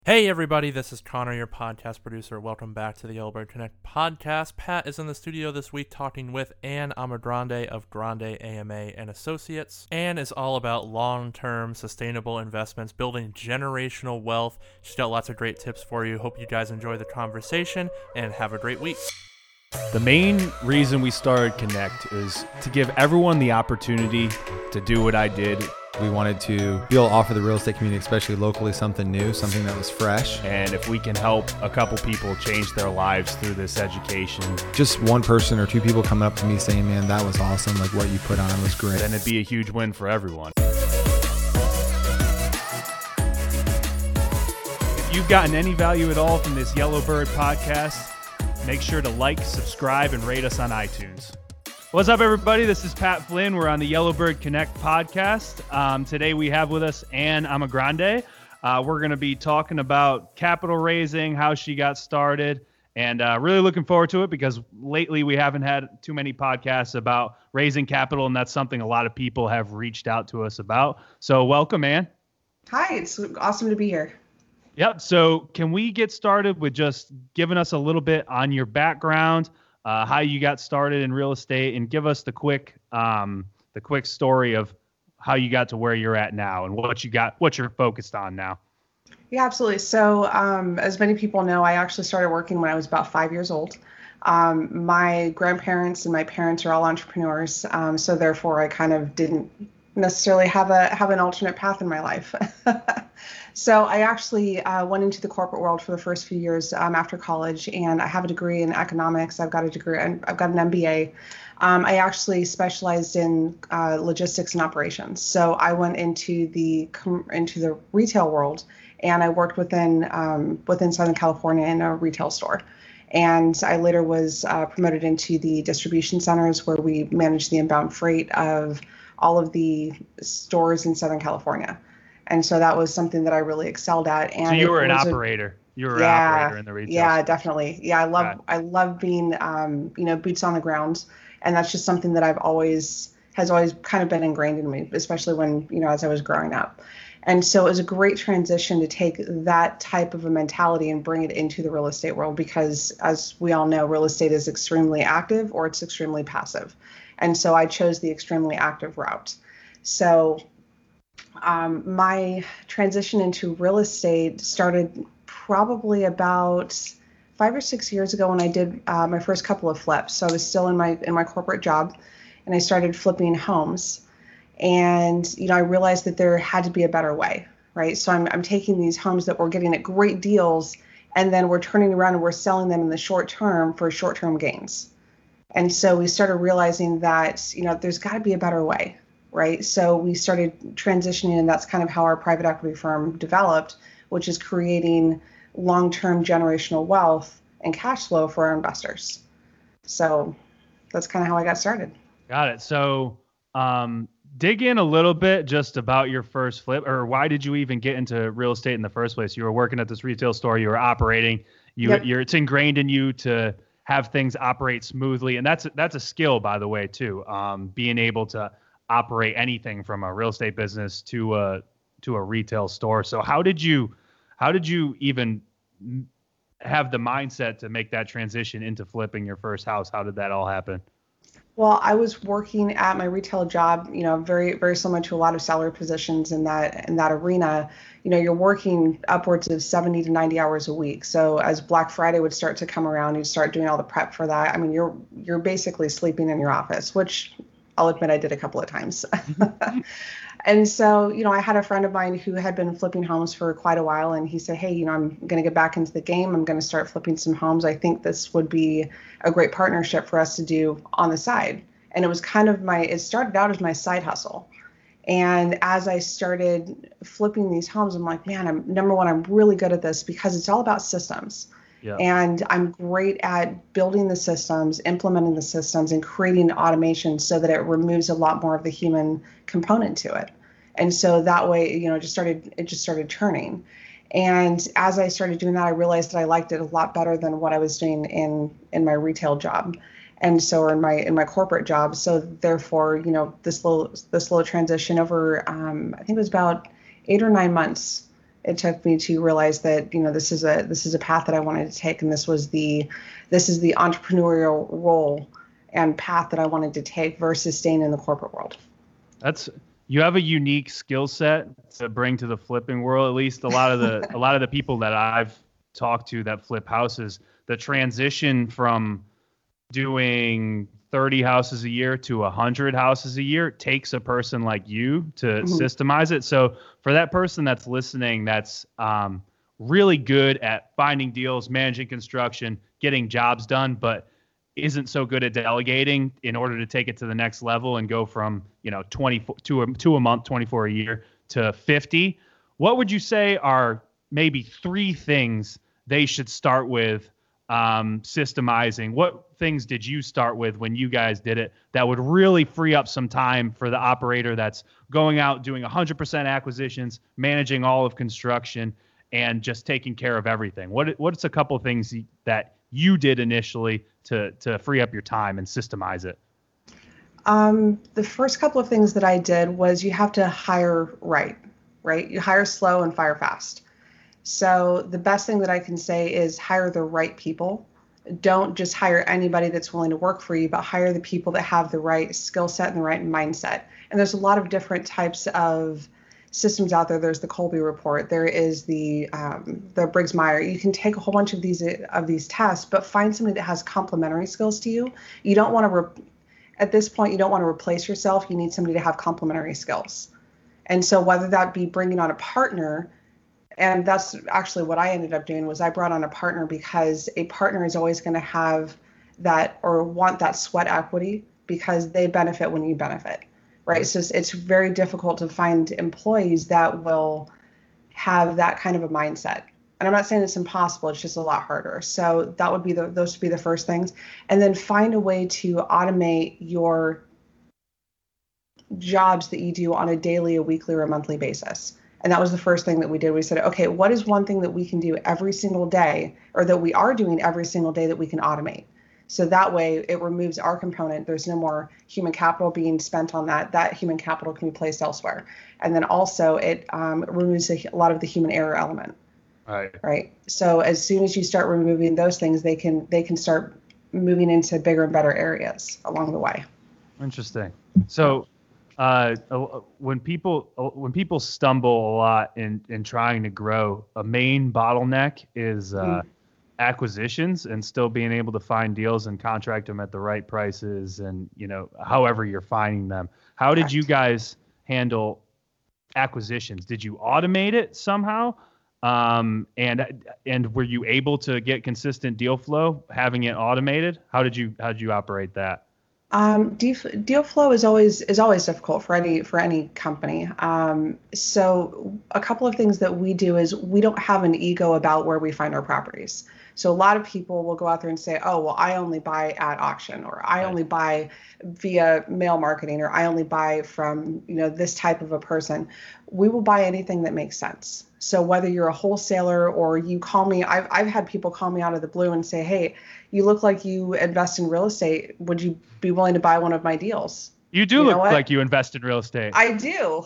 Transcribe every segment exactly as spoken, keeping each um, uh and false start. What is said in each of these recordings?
Hey everybody, this is Connor, your podcast producer. Welcome back to the Yellowbird Connect podcast. Pat is in the studio this week talking with Anne Amagrande of Grande A M A and Associates. Anne is all about long-term sustainable investments, building generational wealth. She's got lots of great tips for you. Hope you guys enjoy the conversation and have a great week. The main reason we started Connect is to give everyone the opportunity to do what I did. We wanted to be able to offer the real estate community, especially locally, something new, something that was fresh. And if we can help a couple people change their lives through this education, just one person or two people coming up to me saying, man, that was awesome. Like what you put on was great. Then it'd be a huge win for everyone. If you've gotten any value at all from this Yellowbird podcast, make sure to like, subscribe, and rate us on iTunes. What's up, everybody? This is Pat Flynn. We're on the Yellowbird Connect podcast. Um, today we have with us Anne Amagrande. Uh, we're going to be talking about capital raising, how she got started, and uh, really looking forward to it because lately we haven't had too many podcasts about raising capital, and that's something a lot of people have reached out to us about. So welcome, Anne. Hi, it's awesome to be here. Yep. So can we get started with just giving us a little bit on your background, Uh, how you got started in real estate, and give us the quick, um, the quick story of how you got to where you're at now and what you got, what you're focused on now. Yeah, absolutely. So, um, as many people know, I actually started working when I was about five years old. Um, my grandparents and my parents are all entrepreneurs, um, so therefore I kind of didn't necessarily have a have an alternate path in my life. So I actually uh, went into the corporate world for the first few years um, after college, and I have a degree in economics. I've got a degree, and I've got an M B A. Um, I actually specialized in uh, logistics and operations. So I went into the into the retail world, and I worked within um, within Southern California in a retail store. And I later was uh, promoted into the distribution centers where we managed the inbound freight of all of the stores in Southern California. And so that was something that I really excelled at. And so you were an a, operator. You were yeah, an operator in the retail. Yeah, store. definitely. Yeah, I love I love being um, you know, boots on the ground, and that's just something that I've always has always kind of been ingrained in me, especially when, you know, as I was growing up. And so it was a great transition to take that type of a mentality and bring it into the real estate world because, as we all know, real estate is extremely active or it's extremely passive. And so I chose the extremely active route. So Um, my transition into real estate started probably about five or six years ago when I did uh, my first couple of flips. So I was still in my in my corporate job, and I started flipping homes. And you know, I realized that there had to be a better way, right? So I'm I'm taking these homes that we're getting at great deals, and then we're turning around and we're selling them in the short term for short term gains. And so we started realizing that, you know, there's got to be a better way. Right. So we started transitioning, and that's kind of how our private equity firm developed, which is creating long-term generational wealth and cash flow for our investors. So that's kind of how I got started. Got it. So um, dig in a little bit just about your first flip, or why did you even get into real estate in the first place? You were working at this retail store, you were operating, you, yep. you're, it's ingrained in you to have things operate smoothly. And that's, that's a skill, by the way, too, um, being able to operate anything from a real estate business to a to a retail store. So how did you how did you even have the mindset to make that transition into flipping your first house? How did that all happen? Well, I was working at my retail job, you know, very very similar to a lot of salary positions in that in that arena. You know, you're working upwards of seventy to ninety hours a week. So as Black Friday would start to come around, you'd start doing all the prep for that. I mean, you're you're basically sleeping in your office, which I'll admit I did a couple of times. And so, you know, I had a friend of mine who had been flipping homes for quite a while, and he said, hey, you know, I'm going to get back into the game. I'm going to start flipping some homes. I think this would be a great partnership for us to do on the side. And it was kind of my, it started out as my side hustle. And as I started flipping these homes, I'm like, man, I'm number one, I'm really good at this because it's all about systems. Yeah. And I'm great at building the systems, implementing the systems, and creating automation so that it removes a lot more of the human component to it. And so that way, you know, it just started, it just started turning. And as I started doing that, I realized that I liked it a lot better than what I was doing in, in my retail job. And so, or in my, in my corporate job. So therefore, you know, this little, this little transition over, um, I think it was about eight or nine months It took me to realize that, you know, this is a this is a path that I wanted to take, and this was the this is the entrepreneurial role and path that I wanted to take versus staying in the corporate world. That's you have a unique skill set to bring to the flipping world. At least a lot of the a lot of the people that I've talked to that flip houses, the transition from doing thirty houses a year to one hundred houses a year takes a person like you to mm-hmm. systemize it. So for that person that's listening, that's um, really good at finding deals, managing construction, getting jobs done, but isn't so good at delegating in order to take it to the next level and go from, you know, twenty to a, to a month, twenty-four a year to fifty. What would you say are maybe three things they should start with um, systemizing? What things did you start with when you guys did it that would really free up some time for the operator that's going out doing one hundred percent acquisitions, managing all of construction, and just taking care of everything? What What's a couple of things that you did initially to to free up your time and systemize it? Um, the first couple of things that I did was you have to hire right, right? You hire slow and fire fast. So the best thing that I can say is hire the right people. Don't just hire anybody that's willing to work for you, but hire the people that have the right skill set and the right mindset. And there's a lot of different types of systems out there. There's the Colby report. There is the um, the Briggs-Meyer. You can take a whole bunch of these of these tests, but find somebody that has complementary skills to you. You don't want to, re- at this point, you don't want to replace yourself. You need somebody to have complementary skills. And so whether that be bringing on a partner, and that's actually what I ended up doing, was I brought on a partner because a partner is always going to have that or want that sweat equity because they benefit when you benefit. Right. So it's, it's very difficult to find employees that will have that kind of a mindset. And I'm not saying it's impossible. It's just a lot harder. So that would be the, those would be the first things. And then find a way to automate your jobs that you do on a daily, a weekly, or a monthly basis. And that was the first thing that we did. We said, okay, what is one thing that we can do every single day, or that we are doing every single day that we can automate? So that way it removes our component. There's no more human capital being spent on that. That human capital can be placed elsewhere. And then also it um, removes a, a lot of the human error element. Right. Right. So as soon as you start removing those things, they can they can start moving into bigger and better areas along the way. Interesting. So uh, when people when people stumble a lot in, in trying to grow, a main bottleneck is uh, mm-hmm. acquisitions and still being able to find deals and contract them at the right prices, and, you know, however you're finding them. How did you guys handle acquisitions? Did you automate it somehow? Um, and and were you able to get consistent deal flow having it automated? How did you how did you operate that? Um, deal flow is always is always difficult for any for any company. Um, so a couple of things that we do is we don't have an ego about where we find our properties. So a lot of people will go out there and say, oh, well, I only buy at auction, or I only buy via mail marketing, or I only buy from, you know, this type of a person. We will buy anything that makes sense. So whether you're a wholesaler or you call me, I've, I've had people call me out of the blue and say, hey, you look like you invest in real estate. Would you be willing to buy one of my deals? You do you look like you invest in real estate. I do.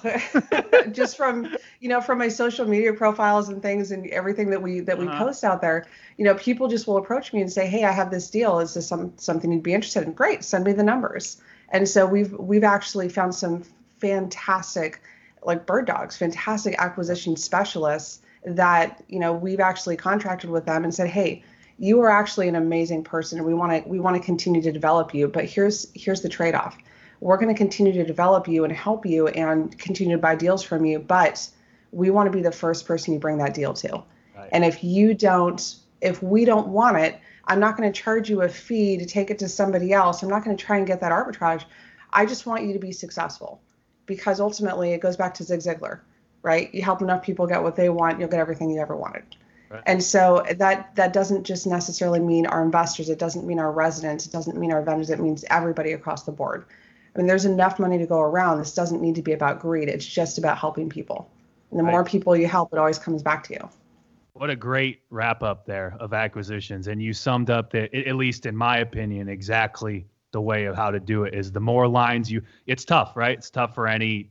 Just from, you know, from my social media profiles and things and everything that we that we uh-huh. post out there, you know, people just will approach me and say, hey, I have this deal. Is this some, something you'd be interested in? Great. Send me the numbers. And so we've we've actually found some fantastic, like bird dogs, fantastic acquisition specialists that, you know, we've actually contracted with them and said, hey, you are actually an amazing person, and we want to we want to continue to develop you. But here's here's the trade-off. We're going to continue to develop you and help you and continue to buy deals from you, but we want to be the first person you bring that deal to. Right. And if you don't, if we don't want it, I'm not going to charge you a fee to take it to somebody else. I'm not going to try and get that arbitrage. I just want you to be successful, because ultimately it goes back to Zig Ziglar, right? You help enough people get what they want, you'll get everything you ever wanted. Right. And so that that doesn't just necessarily mean our investors. It doesn't mean our residents. It doesn't mean our vendors. It means everybody across the board. I mean, there's enough money to go around. This doesn't need to be about greed. It's just about helping people. And the right. more people you help, it always comes back to you. What a great wrap up there of acquisitions. And you summed up that, at least in my opinion, exactly the way of how to do it is the more lines you, it's tough, right? It's tough for any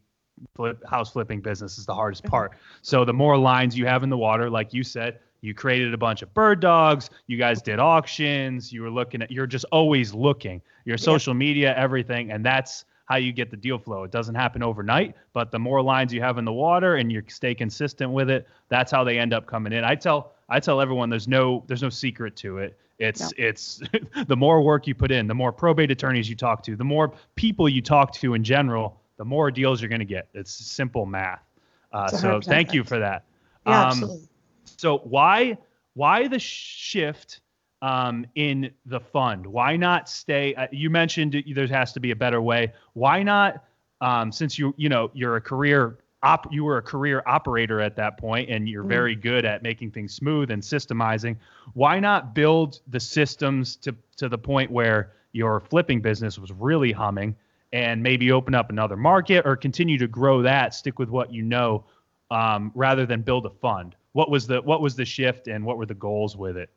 flip, house flipping business is the hardest part. So the more lines you have in the water, like you said, you created a bunch of bird dogs. You guys did auctions. You were looking at, you're just always looking. Your social yeah. media, everything. And that's how you get the deal flow. It doesn't happen overnight, but the more lines you have in the water and you stay consistent with it, that's how they end up coming in. I tell I tell everyone there's no there's no secret to it. It's no. it's the more work you put in, the more probate attorneys you talk to, the more people you talk to in general, the more deals you're going to get. It's simple math. Uh, so thank you for that. Yeah, um, absolutely. So why why the shift um, in the fund? Why not stay? Uh, you mentioned there has to be a better way. Why not? Um, since you you know you're a career op, you were a career operator at that point, and you're mm. very good at making things smooth and systemizing. Why not build the systems to to the point where your flipping business was really humming, and maybe open up another market or continue to grow that, stick with what you know, um, rather than build a fund? What was the what was the shift, and what were the goals with it?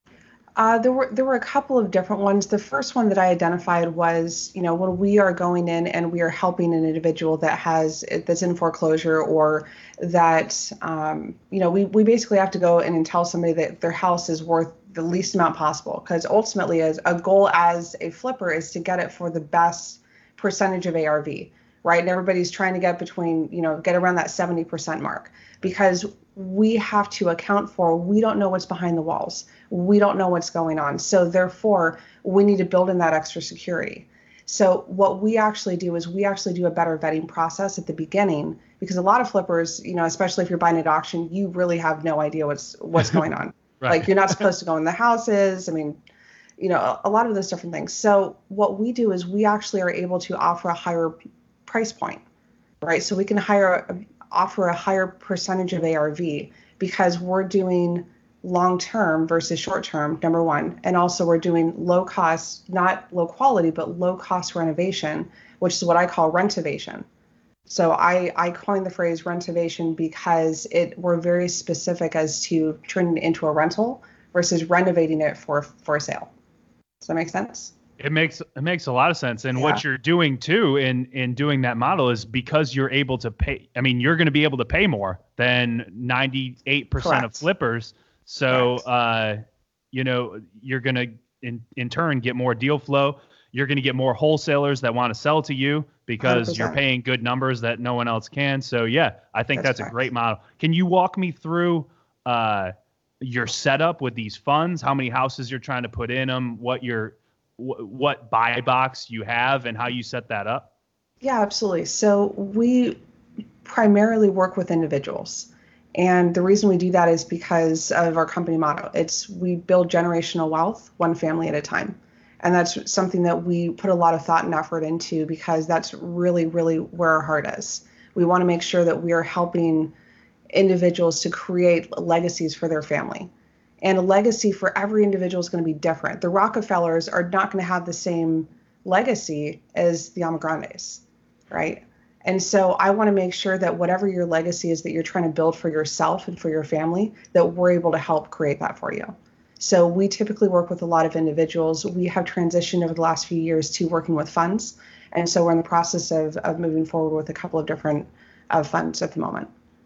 Uh, there were there were a couple of different ones. The first one that I identified was, you know, when we are going in and we are helping an individual that has that's in foreclosure, or that, um, you know, we, we basically have to go in and tell somebody that their house is worth the least amount possible, because ultimately, as a goal as a flipper is to get it for the best percentage of A R V, right? And everybody's trying to get between, you know, get around that seventy percent mark, because we have to account for, we don't know what's behind the walls. We don't know what's going on. So therefore, we need to build in that extra security. So what we actually do is we actually do a better vetting process at the beginning, because a lot of flippers, you know, especially if you're buying at auction, you really have no idea what's what's going on. Right. Like, you're not supposed to go in the houses. I mean, you know, a lot of those different things. So what we do is we actually are able to offer a higher price point, right? So we can hire offer a higher percentage of A R V, because we're doing long-term versus short-term, number one. And also we're doing low cost, not low quality, but low cost renovation, which is what I call rentivation. So I, I coined the phrase rentivation because it we're very specific as to turning it into a rental versus renovating it for, for a sale. Does that make sense? It makes it makes a lot of sense. And yeah. what you're doing too in in doing that model is because you're able to pay. I mean, you're going to be able to pay more than ninety-eight percent Correct. of flippers. So, uh, you know, you're going to in in turn get more deal flow. You're going to get more wholesalers that want to sell to you because one hundred percent. You're paying good numbers that no one else can. So, yeah, I think that's, that's a great model. Can you walk me through uh, your setup with these funds? How many houses you're trying to put in them? What your what buy box you have and how you set that up? Yeah, absolutely. So we primarily work with individuals. And the reason we do that is because of our company motto. It's we build generational wealth one family at a time. And that's something that we put a lot of thought and effort into, because that's really, really where our heart is. We want to make sure that we are helping individuals to create legacies for their family. And a legacy for every individual is going to be different. The Rockefellers are not going to have the same legacy as the Almagrandes, right? And so I want to make sure that whatever your legacy is that you're trying to build for yourself and for your family, that we're able to help create that for you. So we typically work with a lot of individuals. We have transitioned over the last few years to working with funds. And so we're in the process of, of moving forward with a couple of different uh, funds at the moment.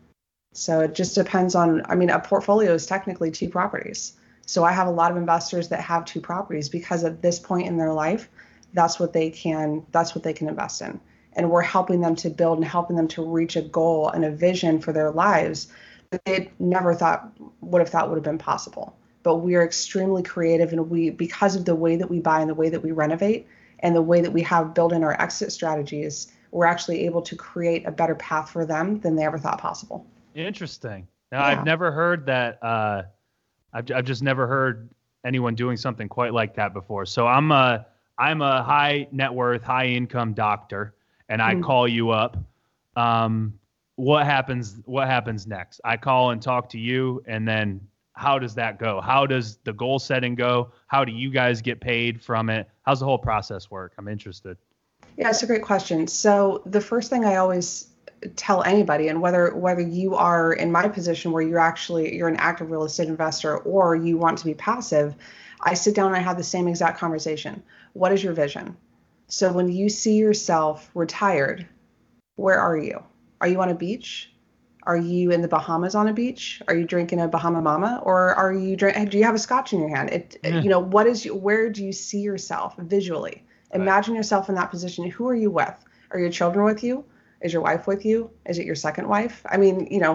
So it just depends on, I mean, a portfolio is technically two properties. So I have a lot of investors that have two properties because at this point in their life, that's what they can, that's what they can invest in. And we're helping them to build and helping them to reach a goal and a vision for their lives that they never thought would have thought would have been possible. But we are extremely creative, and we, because of the way that we buy and the way that we renovate and the way that we have built in our exit strategies, we're actually able to create a better path for them than they ever thought possible. Interesting. Now, Yeah. I've never heard that. Uh, I've I've just never heard anyone doing something quite like that before. So I'm a I'm a high net worth, high income doctor, and I Mhm. call you up. Um, what happens? What happens next? I call and talk to you, and then how does that go? How does the goal setting go? How do you guys get paid from it? How's the whole process work? I'm interested. Yeah, it's a great question. So the first thing I always tell anybody, and whether whether you are in my position where you're actually you're an active real estate investor or you want to be passive, I sit down and I have the same exact conversation. What is your vision? So when you see yourself retired, where are you? Are you on a beach? Are you in the Bahamas on a beach? Are you drinking a Bahama Mama, or are you drink? Do you have a scotch in your hand? It, Yeah. you know, what is where do you see yourself visually? Right. Imagine yourself in that position. Who are you with? Are your children with you? Is your wife with you? Is it your second wife? I mean, you know.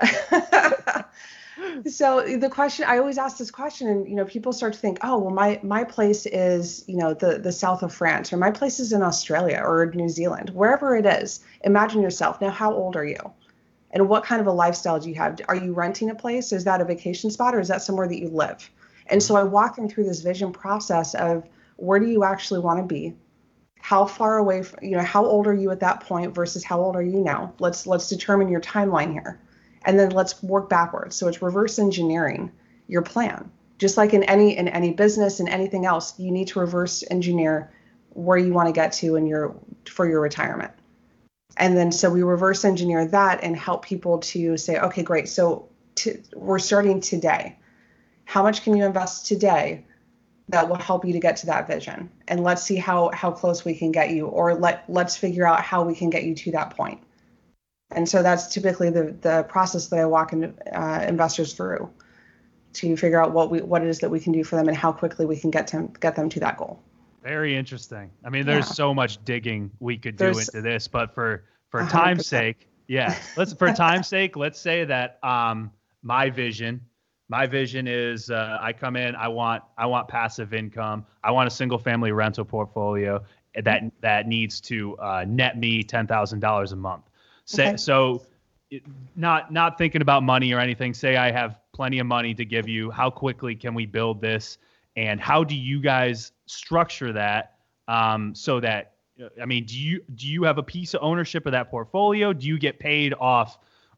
So the question, I always ask this question, and you know, people start to think, oh, well, my my place is, you know, the the south of France, or my place is in Australia or New Zealand, wherever it is. Imagine yourself. Now, how old are you? And what kind of a lifestyle do you have? Are you renting a place? Is that a vacation spot, or is that somewhere that you live? And so I walk them through this vision process of where do you actually want to be? How far away, from, you know, how old are you at that point versus how old are you now? Let's let's determine your timeline here. And then let's work backwards. So it's reverse engineering your plan. Just like in any in any business and anything else, you need to reverse engineer where you want to get to in your for your retirement. And then so we reverse engineer that and help people to say, okay, great. So to, we're starting today. How much can you invest today that will help you to get to that vision? And let's see how how close we can get you, or let let's figure out how we can get you to that point. And so that's typically the the process that I walk in, uh, investors through to figure out what we what it is that we can do for them and how quickly we can get to get them to that goal. Very interesting. I mean, there's Yeah. so much digging we could do There's- into this, but for for one hundred time's percent. sake, yeah, let's for time's sake, let's say that um my vision, my vision is uh, I come in, I want I want passive income, I want a single family rental portfolio that that needs to uh, net me ten thousand dollars a month. Say, Okay. So it- not not thinking about money or anything. Say I have plenty of money to give you. How quickly can we build this? And how do you guys structure that um, so that, I mean, do you do you have a piece of ownership of that portfolio? Do you get paid off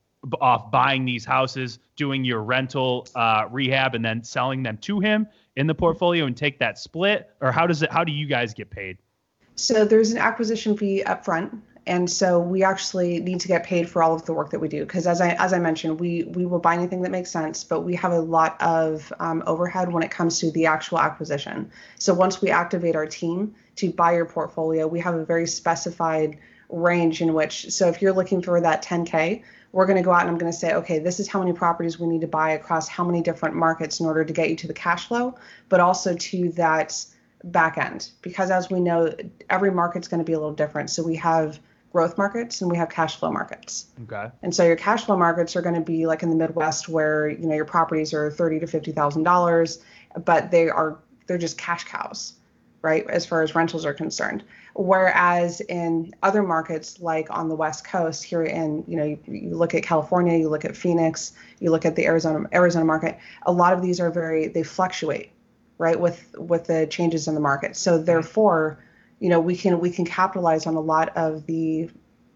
off buying these houses, doing your rental uh, rehab, and then selling them to him in the portfolio and take that split? Or how does it? How do you guys get paid? So there's an acquisition fee up front. And so we actually need to get paid for all of the work that we do. Because as I as I mentioned, we we will buy anything that makes sense, but we have a lot of um, overhead when it comes to the actual acquisition. So once we activate our team to buy your portfolio, we have a very specified range in which, so if you're looking for that ten K, we're going to go out and I'm going to say, okay, this is how many properties we need to buy across how many different markets in order to get you to the cash flow, but also to that back end. Because as we know, every market's going to be a little different. So we have growth markets and we have cash flow markets. Okay. And so your cash flow markets are going to be like in the Midwest, where you know your properties are thirty to fifty thousand dollars, but they are they're just cash cows, right? As far as rentals are concerned. Whereas in other markets, like on the West Coast here in, you know, you, you look at California, you look at Phoenix, you look at the Arizona Arizona market, a lot of these are very, they fluctuate, right, with with the changes in the market. So therefore, you know, we can we can capitalize on a lot of the,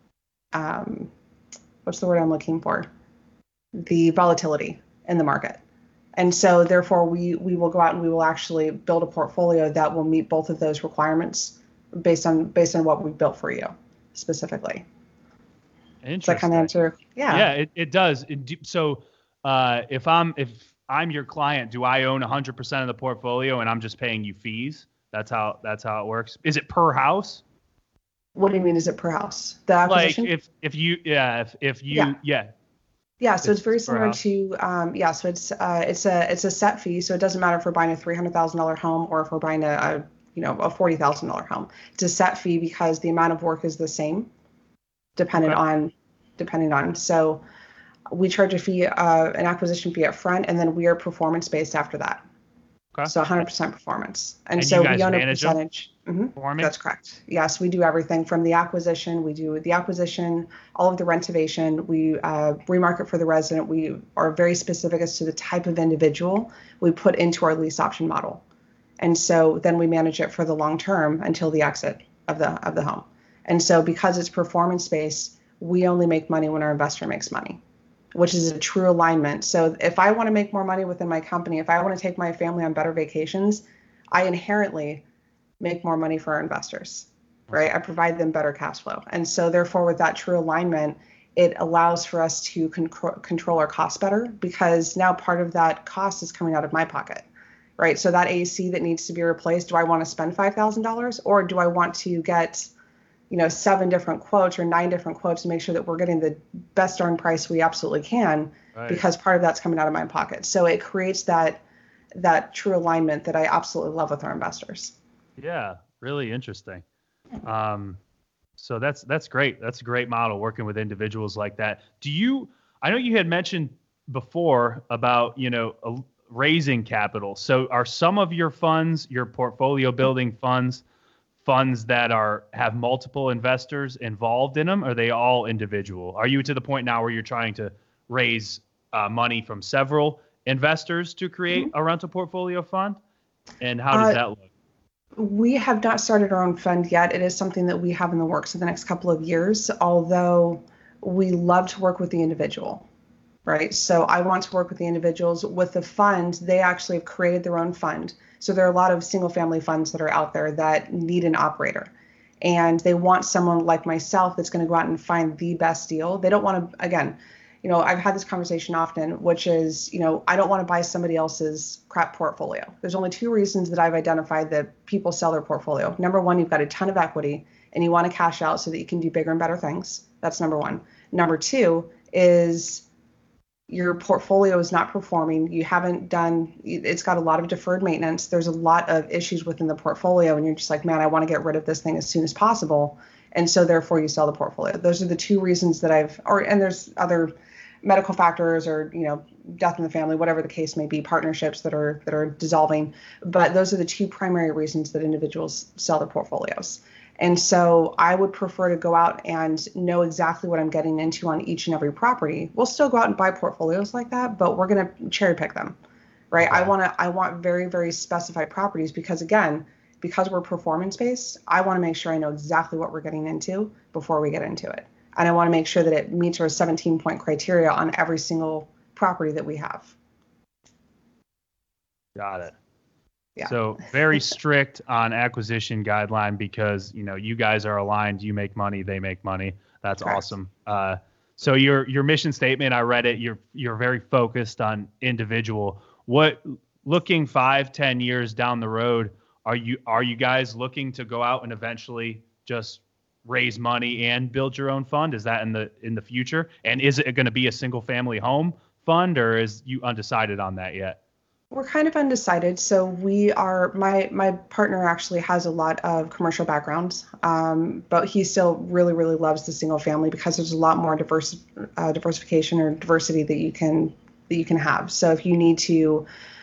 um, what's the word I'm looking for? The volatility in the market. And so therefore we we will go out and we will actually build a portfolio that will meet both of those requirements based on based on what we've built for you specifically. Interesting. Does that kind of answer? Yeah. Yeah, it, it does. It do, so uh, if I'm if I'm your client, do I own one hundred percent of the portfolio and I'm just paying you fees? That's how that's how it works. Is it per house? What do you mean? Is it per house? The Like acquisition? if if you yeah if if you Yeah. yeah, Yeah, so it's, It's very per similar house. to um, yeah, so it's uh, it's a it's a set fee. So it doesn't matter if we're buying a three hundred thousand dollar home or if we're buying a, a you know a forty thousand dollar home. It's a set fee because the amount of work is the same, depending Okay. on depending on. So we charge a fee, uh, an acquisition fee up front, and then we are performance based after that. Okay. So one hundred percent performance, and, And so you guys we own a manage them? percentage. Mhm. for me. That's correct. Yes, we do everything from the acquisition. We do the acquisition, all of the renovation. We uh, remarket for the resident. We are very specific as to the type of individual we put into our lease option model, and so then we manage it for the long term until the exit of the of the home. And so because it's performance based, we only make money when our investor makes money, which is a true alignment. So if I want to make more money within my company, if I want to take my family on better vacations, I inherently make more money for our investors, right? I provide them better cash flow. And so therefore, with that true alignment, it allows for us to con- control our costs better, because now part of that cost is coming out of my pocket, right? So that A C that needs to be replaced, do I want to spend five thousand dollars or do I want to get you know, seven different quotes or nine different quotes to make sure that we're getting the best darn price we absolutely can, right, because part of that's coming out of my pocket. So it creates that that true alignment that I absolutely love with our investors. Yeah, really interesting. Um, so that's that's great. That's a great model, working with individuals like that. Do you? I know you had mentioned before about, you know, uh, raising capital. So are some of your funds, your portfolio building funds, funds that are have multiple investors involved in them? Or are they all individual? Are you to the point now where you're trying to raise uh, money from several investors to create mm-hmm. a rental portfolio fund? And how does uh, that look? We have not started our own fund yet. It is something that we have in the works in the next couple of years, although we love to work with the individual, right? So I want to work with the individuals. With the fund, they actually have created their own fund. So there are a lot of single family funds that are out there that need an operator, and they want someone like myself that's going to go out and find the best deal. They don't want to, again, you know, I've had this conversation often, which is, you know, I don't want to buy somebody else's crap portfolio. There's only two reasons that I've identified that people sell their portfolio. Number one, you've got a ton of equity and you want to cash out so that you can do bigger and better things. That's number one. Number two is your portfolio is not performing. You haven't done, it's got a lot of deferred maintenance. There's a lot of issues within the portfolio and you're just like, man, I want to get rid of this thing as soon as possible. And so therefore you sell the portfolio. Those are the two reasons that I've, or, and there's other medical factors or, you know, death in the family, whatever the case may be, partnerships that are, that are dissolving. But those are the two primary reasons that individuals sell their portfolios. And so I would prefer to go out and know exactly what I'm getting into on each and every property. We'll still go out and buy portfolios like that, but we're going to cherry pick them, right? Okay. I want to, I want very, very specified properties because again, because we're performance based, I want to make sure I know exactly what we're getting into before we get into it. And I want to make sure that it meets our seventeen point criteria on every single property that we have. Got it. Yeah. So very strict on acquisition guideline because, you know, you guys are aligned, you make money, they make money. That's Correct. Awesome. Uh, so your, your mission statement, I read it, you're, you're very focused on individual. What, looking five, ten years down the road, are you, are you guys looking to go out and eventually just raise money and build your own fund? Is that in the, in the future? And is it going to be a single family home fund or is you undecided on that yet? We're kind of undecided. So we are, my my partner actually has a lot of commercial backgrounds, um, but he still really, really loves the single family because there's a lot more diverse uh, diversification or diversity that you can that you can have. So if you need to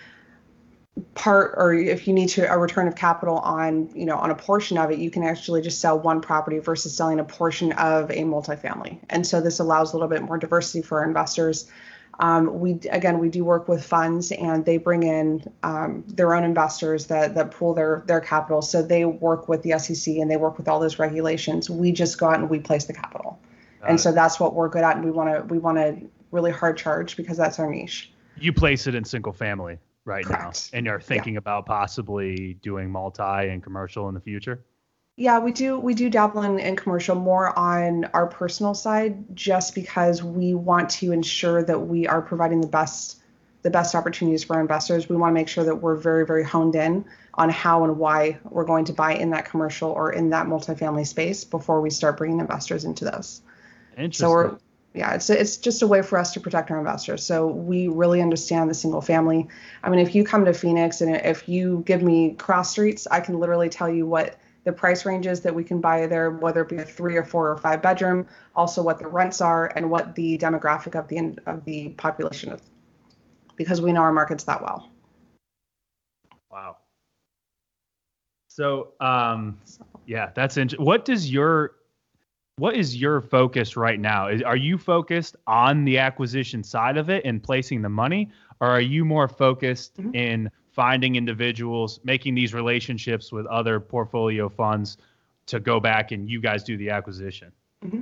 part or if you need to a return of capital on, you know, on a portion of it, you can actually just sell one property versus selling a portion of a multifamily. And so this allows a little bit more diversity for our investors. Um, we, again, we do work with funds and they bring in um, their own investors that, that pool their, their capital. So they work with the S E C and they work with all those regulations. We just go out and we place the capital. Got and it. So that's what we're good at. And we want to, we want to really hard charge because that's our niche. You place it in single family right Correct. Now and you're thinking yeah. about possibly doing multi and commercial in the future. Yeah, we do. We do dabble in, in commercial more on our personal side, just because we want to ensure that we are providing the best, the best opportunities for our investors. We want to make sure that we're very, very honed in on how and why we're going to buy in that commercial or in that multifamily space before we start bringing investors into those. Interesting. So we're, yeah, it's it's just a way for us to protect our investors. So we really understand the single family. I mean, if you come to Phoenix and if you give me cross streets, I can literally tell you what the price ranges that we can buy there, whether it be a three or four or five bedroom, also what the rents are and what the demographic of the of the population is, because we know our markets that well. Wow. So, um, yeah, that's interesting. What does your, what is your focus right now? Is, are you focused on the acquisition side of it and placing the money, or are you more focused mm-hmm. in finding individuals, making these relationships with other portfolio funds to go back and you guys do the acquisition? Mm-hmm.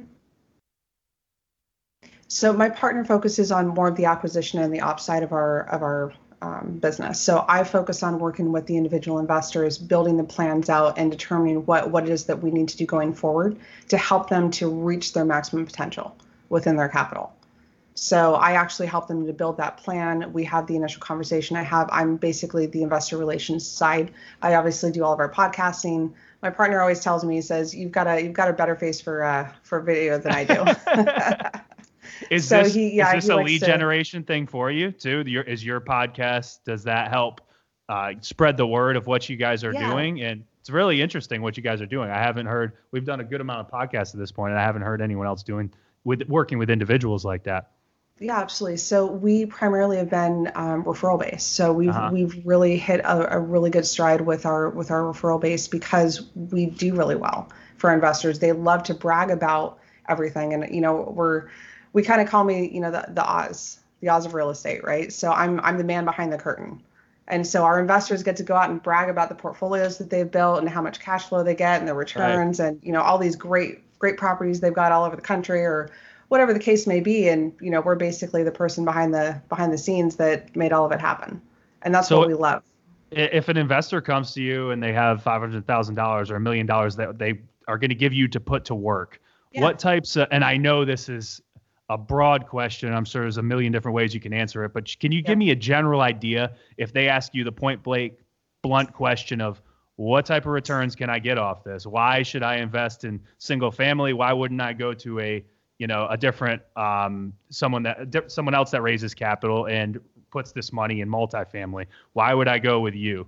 So my partner focuses on more of the acquisition and the ops side of our of our um, business. So I focus on working with the individual investors, building the plans out and determining what, what it is that we need to do going forward to help them to reach their maximum potential within their capital. So I actually help them to build that plan. We have the initial conversation. I have, I'm basically the investor relations side. I obviously do all of our podcasting. My partner always tells me, he says, you've got a, you've got a better face for, uh, for video than I do. Is so this, he, yeah, is this he a likes lead to, generation thing for you too? Your, is your podcast, does that help uh, spread the word of what you guys are Yeah. doing? And it's really interesting what you guys are doing. I haven't heard, we've done a good amount of podcasts at this point, and I haven't heard anyone else doing with working with individuals like that. Yeah, absolutely. So we primarily have been um, referral based. So we've Uh-huh. we've really hit a, a really good stride with our with our referral base because we do really well for investors. They love to brag about everything, and you know we're we kind of call me you know the the Oz, the Oz of real estate, right? So I'm I'm the man behind the curtain, and so our investors get to go out and brag about the portfolios that they've built and how much cash flow they get and their returns, right. And you know all these great great properties they've got all over the country or whatever the case may be. And, you know, we're basically the person behind the behind the scenes that made all of it happen. And that's so what we love. If an investor comes to you and they have five hundred thousand dollars or a million dollars that they are going to give you to put to work, yeah. What types of, and I know this is a broad question, I'm sure there's a million different ways you can answer it, but can you yeah. give me a general idea if they ask you the point blank, blunt question of what type of returns can I get off this? Why should I invest in single family? Why wouldn't I go to a you know, a different, um, someone that, someone else that raises capital and puts this money in multifamily? Why would I go with you?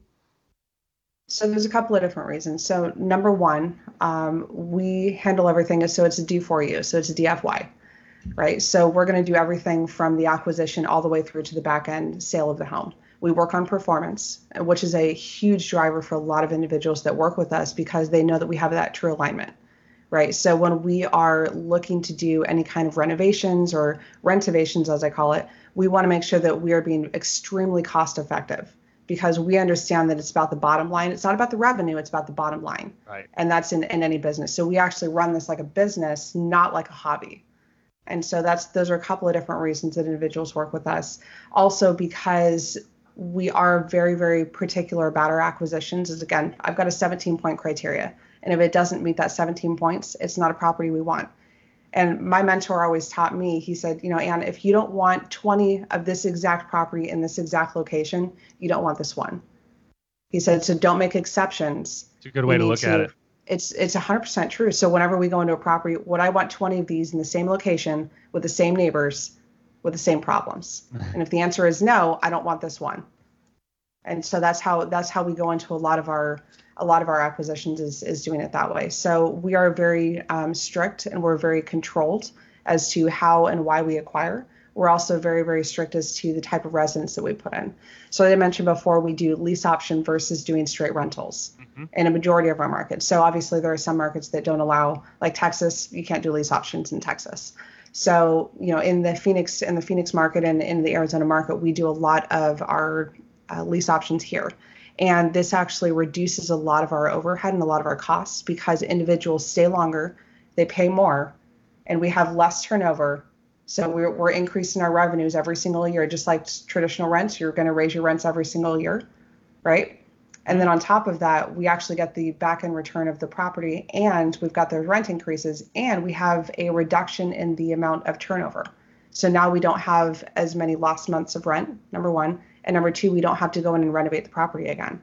So there's a couple of different reasons. So number one, um, we handle everything. So it's a do for you. So it's a D F Y, right? So we're going to do everything from the acquisition all the way through to the back end sale of the home. We work on performance, which is a huge driver for a lot of individuals that work with us because they know that we have that true alignment. Right. So when we are looking to do any kind of renovations or renovations, as I call it, we want to make sure that we are being extremely cost effective because we understand that it's about the bottom line. It's not about the revenue. It's about the bottom line. Right. And that's in, in any business. So we actually run this like a business, not like a hobby. And so that's those are a couple of different reasons that individuals work with us. Also, because we are very, very particular about our acquisitions. Is again, I've got a seventeen point criteria. And if it doesn't meet that seventeen points, it's not a property we want. And my mentor always taught me, he said, you know, Ann, if you don't want twenty of this exact property in this exact location, you don't want this one. He said, so don't make exceptions. It's a good way to look to, at it. It's it's one hundred percent true. So whenever we go into a property, would I want twenty of these in the same location with the same neighbors with the same problems? And if the answer is no, I don't want this one. And so that's how that's how we go into a lot of our a lot of our acquisitions is is doing it that way. So we are very um, strict and we're very controlled as to how and why we acquire. We're also very, very strict as to the type of residence that we put in. So as I mentioned before, we do lease option versus doing straight rentals mm-hmm. in a majority of our markets. So obviously there are some markets that don't allow, like Texas, you can't do lease options in Texas. So, you know, in the Phoenix in the Phoenix market and in the Arizona market, we do a lot of our uh, lease options here. And this actually reduces a lot of our overhead and a lot of our costs because individuals stay longer, they pay more, and we have less turnover. So we're, we're increasing our revenues every single year, just like traditional rents. You're going to raise your rents every single year, right? And then on top of that, we actually get the back end return of the property, and we've got the rent increases, and we have a reduction in the amount of turnover. So now we don't have as many lost months of rent, number one. And number two, we don't have to go in and renovate the property again.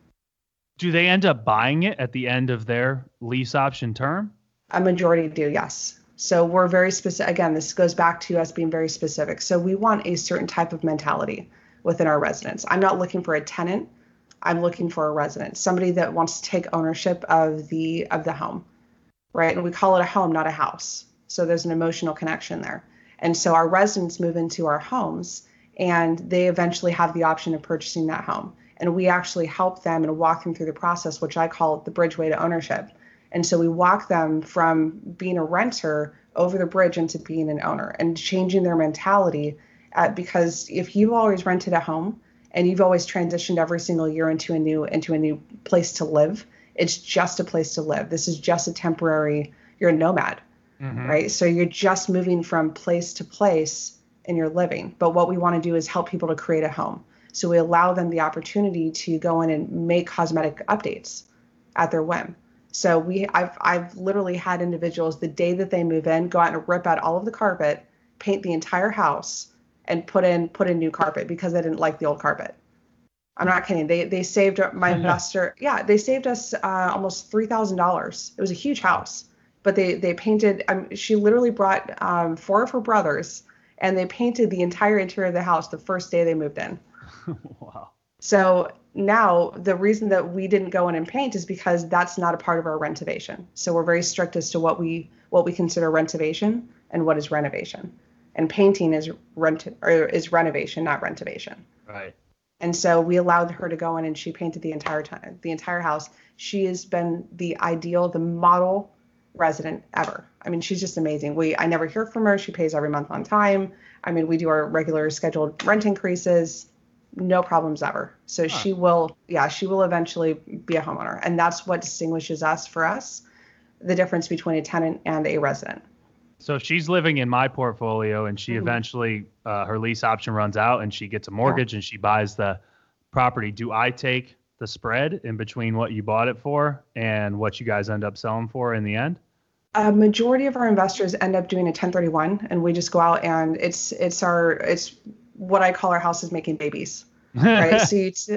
Do they end up buying it at the end of their lease option term? A majority do, yes. So we're very specific. Again, this goes back to us being very specific. So we want a certain type of mentality within our residents. I'm not looking for a tenant. I'm looking for a resident, somebody that wants to take ownership of the of the home, right? And we call it a home, not a house. So there's an emotional connection there. And so our residents move into our homes and they eventually have the option of purchasing that home. And we actually help them and walk them through the process, which I call the bridgeway to ownership. And so we walk them from being a renter over the bridge into being an owner and changing their mentality. Uh, because if you've always rented a home and you've always transitioned every single year into a new into a new place to live, it's just a place to live. This is just a temporary, you're a nomad, mm-hmm. right? So you're just moving from place to place in your living. But what we want to do is help people to create a home. So we allow them the opportunity to go in and make cosmetic updates at their whim. So we, I've, I've literally had individuals the day that they move in, go out and rip out all of the carpet, paint the entire house and put in put in new carpet because they didn't like the old carpet. I'm not kidding. They they saved my investor. Yeah, they saved us uh, almost three thousand dollars. It was a huge house, but they they painted. Um, she literally brought um, four of her brothers, and they painted the entire interior of the house the first day they moved in. Wow. So now the reason that we didn't go in and paint is because that's not a part of our renovation. So we're very strict as to what we what we consider renovation and what is renovation. And painting is rent or is renovation, not renovation. Right. And so we allowed her to go in and she painted the entire time, the entire house. She has been the ideal, the model resident ever. I mean, she's just amazing. We I never hear from her. She pays every month on time. I mean, we do our regular scheduled rent increases. No problems ever. So huh. she will, yeah, she will eventually be a homeowner. And that's what distinguishes us for us, the difference between a tenant and a resident. So if she's living in my portfolio and she mm-hmm. eventually, uh, her lease option runs out and she gets a mortgage yeah. and she buys the property, do I take the spread in between what you bought it for and what you guys end up selling for in the end? A majority of our investors end up doing a ten thirty-one, and we just go out and it's, it's our, it's, what I call our houses making babies, right? So you t-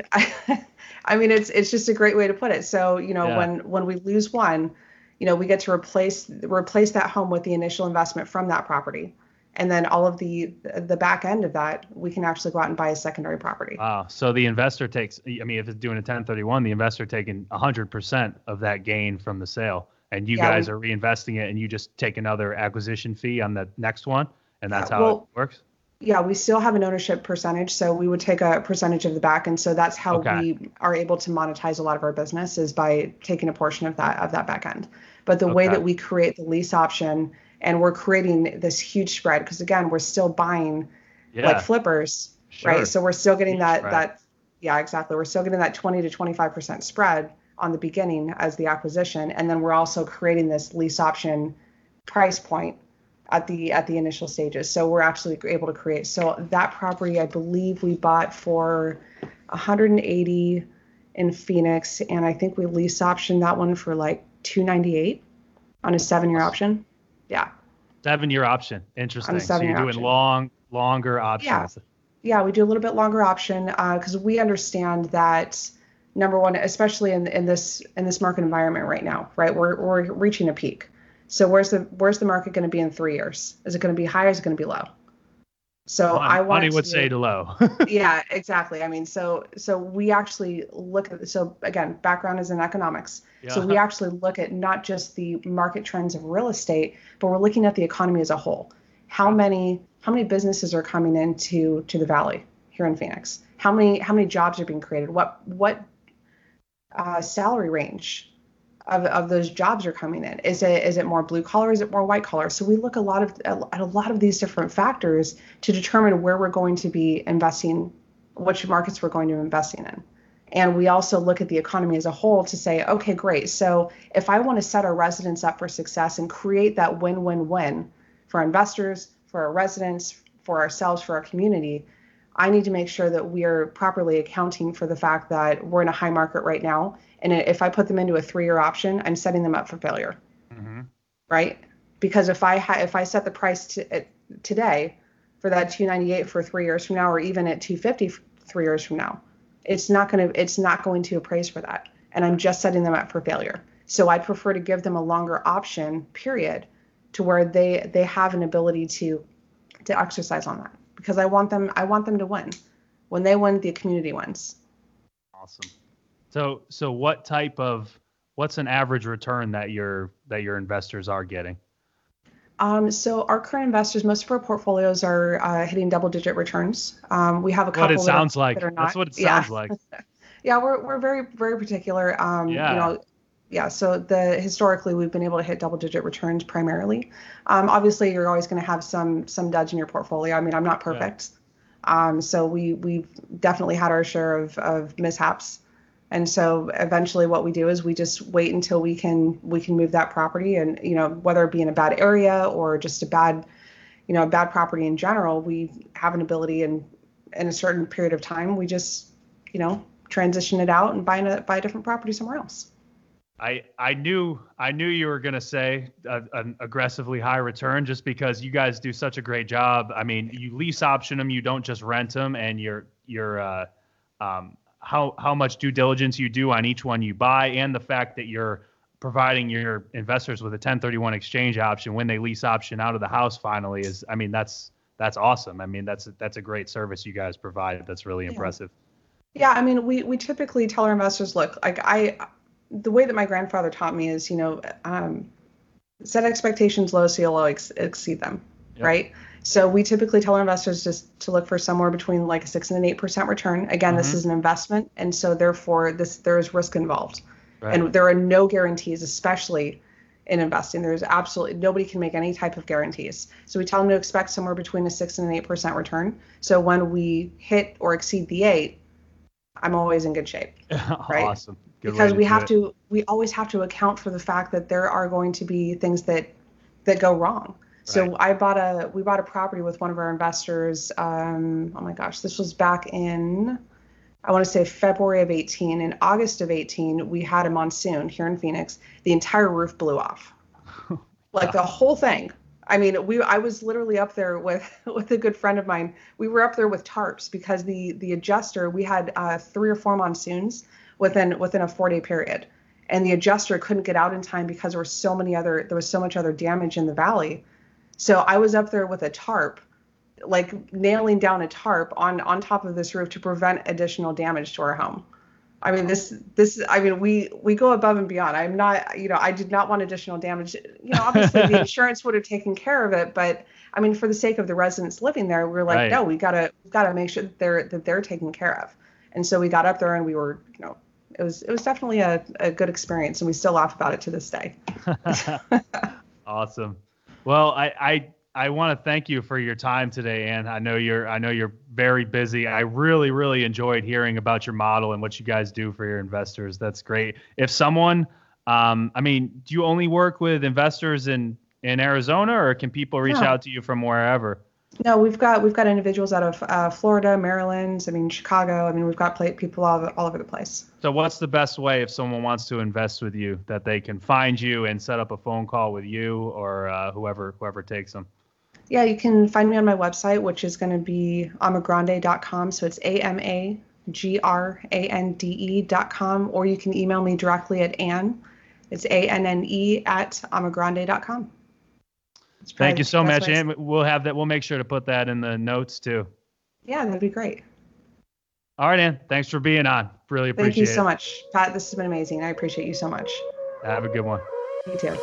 I mean, it's it's just a great way to put it. So, you know, yeah. when when we lose one, you know, we get to replace replace that home with the initial investment from that property. And then all of the the back end of that, we can actually go out and buy a secondary property. Wow. So the investor takes, I mean, if it's doing a ten thirty-one, the investor taking one hundred percent of that gain from the sale. And you yeah, guys we, are reinvesting it and you just take another acquisition fee on the next one. And that's yeah, how well, it works? Yeah, we still have an ownership percentage, so we would take a percentage of the back, and so that's how okay. we are able to monetize a lot of our business is by taking a portion of that of that back end. But the okay. way that we create the lease option, and we're creating this huge spread, because again, we're still buying yeah. like flippers, sure. right? So we're still getting huge that spread. that yeah, exactly. We're still getting that twenty to twenty-five percent spread on the beginning as the acquisition, and then we're also creating this lease option price point at the at the initial stages. So we're actually able to create. So that property, I believe we bought for one hundred eighty in Phoenix, and I think we lease optioned that one for like two ninety-eight on a seven-year option. Yeah. Seven-year option. Interesting. So you're doing option. long, longer options. Yeah. Yeah, we do a little bit longer option because uh, we understand that number one, especially in in this in this market environment right now, right? We're we're reaching a peak. So where's the where's the market going to be in three years? Is it going to be high or is it going to be low? So well, I want money would to, say to low. Yeah, exactly. I mean, so so we actually look at so again, background is in economics. Yeah. So we actually look at not just the market trends of real estate, but we're looking at the economy as a whole. How many how many businesses are coming into to the valley here in Phoenix? How many how many jobs are being created? What what uh, salary range of, of those jobs are coming in? Is it is it more blue collar? Is it more white collar? So we look a lot of at a lot of these different factors to determine where we're going to be investing, which markets we're going to be investing in. And we also look at the economy as a whole to say, okay, great. So if I want to set our residents up for success and create that win-win-win for investors, for our residents, for ourselves, for our community, I need to make sure that we are properly accounting for the fact that we're in a high market right now. And if I put them into a three-year option, I'm setting them up for failure, mm-hmm. right? Because if I ha- if I set the price to, uh, today for that two ninety-eight for three years from now, or even at two fifty f- three years from now, it's not going to it's not going to appraise for that, and I'm just setting them up for failure. So I'd prefer to give them a longer option period to where they they have an ability to to exercise on that, because I want them I want them to win. When they win, the community wins. Awesome. So, so what type of, what's an average return that your that your investors are getting? Um, so our current investors, most of our portfolios are uh, hitting double-digit returns. Um, we have a couple. What it sounds that, like. That are not. That's what it sounds yeah. like. Yeah, we're we're very very particular. Um, yeah. You know, yeah. So the historically we've been able to hit double-digit returns primarily. Um, obviously, you're always going to have some some duds in your portfolio. I mean, I'm not perfect. Yeah. Um, so we we've definitely had our share of of mishaps. And so eventually what we do is we just wait until we can we can move that property, and, you know, whether it be in a bad area or just a bad, you know, a bad property in general, we have an ability in, in a certain period of time, we just, you know, transition it out and buy a, buy a different property somewhere else. I, I knew I knew you were going to say a, an aggressively high return just because you guys do such a great job. I mean, you lease option them, you don't just rent them, and you're you're uh, um, how how much due diligence you do on each one you buy, and the fact that you're providing your investors with a ten thirty-one exchange option when they lease option out of the house finally is, I mean, that's that's awesome. I mean, that's that's a great service you guys provide. That's really impressive. Yeah, I mean, we we typically tell our investors, look, like I. the way that my grandfather taught me is, you know, um, set expectations low so you'll ex- exceed them, yep. right? So we typically tell our investors just to look for somewhere between like a six and an eight percent return. Again, mm-hmm. this is an investment, and so therefore this there is risk involved, right. and there are no guarantees, especially in investing. There's absolutely nobody can make any type of guarantees. So we tell them to expect somewhere between a six and an eight percent return. So when we hit or exceed the eight, I'm always in good shape, right? Awesome. Good because we have it. to, we always have to account for the fact that there are going to be things that that go wrong. So right. I bought a, we bought a property with one of our investors. Um, oh my gosh, this was back in, I want to say February of eighteen. In August of eighteen, we had a monsoon here in Phoenix. The entire roof blew off, like the whole thing. I mean, we, I was literally up there with, with a good friend of mine. We were up there with tarps because the, the adjuster, we had uh, three or four monsoons within, within a four day period. And the adjuster couldn't get out in time because there were so many other, there was so much other damage in the valley. So I was up there with a tarp, like nailing down a tarp on, on top of this roof to prevent additional damage to our home. I mean, this, this, I mean, we, we go above and beyond. I'm not, you know, I did not want additional damage. You know, obviously the insurance would have taken care of it, but I mean, for the sake of the residents living there, we we're like, right. no, we gotta, we gotta make sure that they're, that they're taken care of. And so we got up there and we were, you know, it was, it was definitely a, a good experience, and we still laugh about it to this day. Awesome. Well, I, I, I want to thank you for your time today, Ann. I know you're I know you're very busy. I really, really enjoyed hearing about your model and what you guys do for your investors. That's great. If someone, um, I mean, do you only work with investors in, in Arizona, or can people reach yeah. out to you from wherever? No, we've got we've got individuals out of uh, Florida, Maryland, I mean, Chicago. I mean, we've got play, people all over, all over the place. So what's the best way if someone wants to invest with you that they can find you and set up a phone call with you or uh, whoever whoever takes them? Yeah, you can find me on my website, which is going to be amagrande dot com. So it's A M A G R A N D E dot com, or you can email me directly at Ann. It's A N N E at amagrande dot com. Thank you so much, Ann. We'll have that. We'll make sure to put that in the notes too. Yeah, that'd be great. All right, Ann. Thanks for being on. Really appreciate it. Thank you so it. much, Pat. This has been amazing. I appreciate you so much. Have a good one. You too.